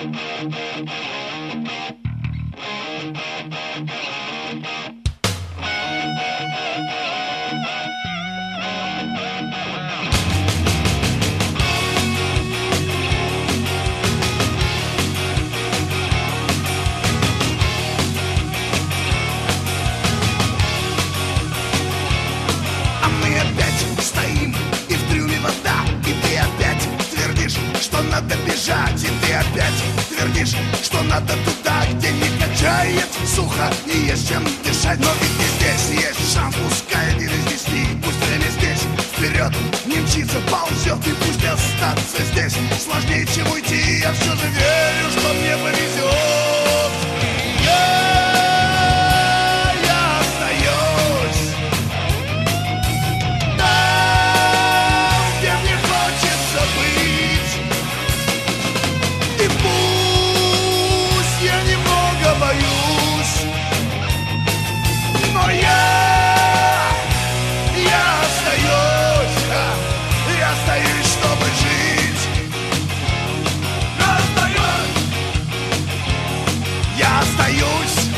Надо бежать, и ты опять твердишь, что надо туда, где не качает сухо, не есть чем дышать. Но ведь не здесь есть шанс, пускай один из 10. Пусть время здесь вперед не мчится, ползет, и пусть остаться здесь сложнее, чем уйти. Я все же верю, что мне повезет. Я остаюсь там, где мне хочется быть. И пусть я немного боюсь, но я остаюсь, чтобы жить. Я остаюсь.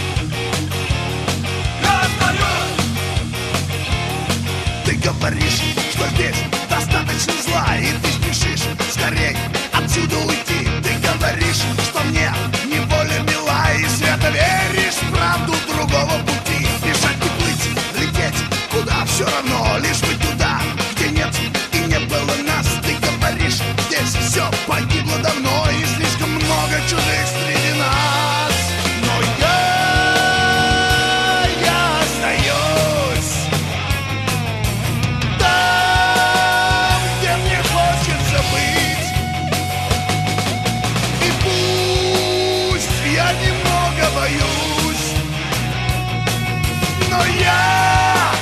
Ты говоришь, что здесь достаточно зла, и ты спешишь скорей отсюда уйти. Ты говоришь, что мне неволя мила, и свято веришь в правду другого пути. Бежать не плыть, лететь куда все равно, лишь бы туда, где нет и не было нас. Ты говоришь, здесь все погибло давно, и слишком много чужих среди нас. Но я остаюсь там, где мне хочется быть. И пусть я немного боюсь, но я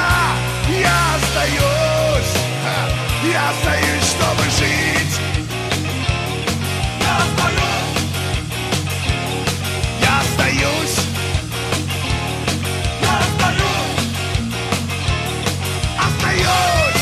остаюсь. Я остаюсь, чтобы жить. Я остаюсь. Остаюсь.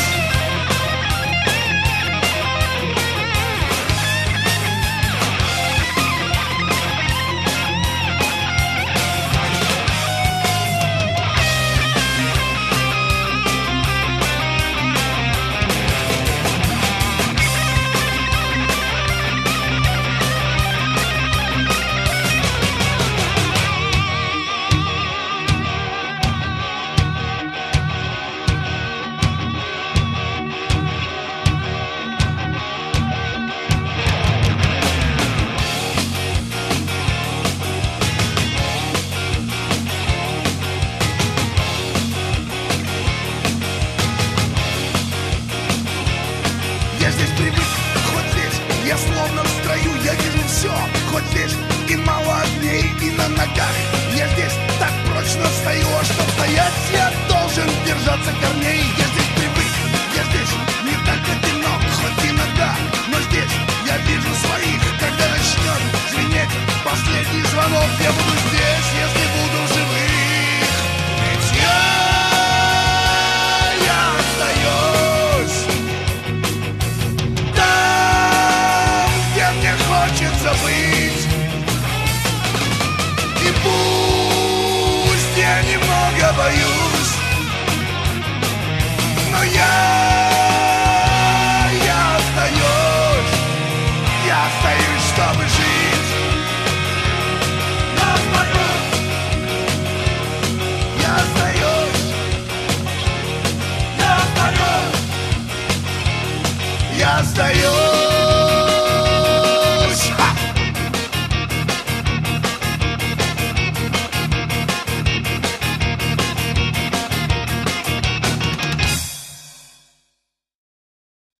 Я здесь привык, хоть здесь я словно в строю. Я вижу все, хоть здесь и мало огней, и на ногах. Я здесь так прочно стою, а чтоб стоять, я должен держаться корней. Я здесь привык, я здесь не так одинок, хоть иногда, но здесь я вижу своих. Когда начнет звенеть последний звонок, я буду здесь, если буду в живых. Ведь я остаюсь там, где мне хочется быть. И пусть я немного боюсь, но я остаюсь. Я остаюсь, чтобы жить. Я остаюсь. Я остаюсь.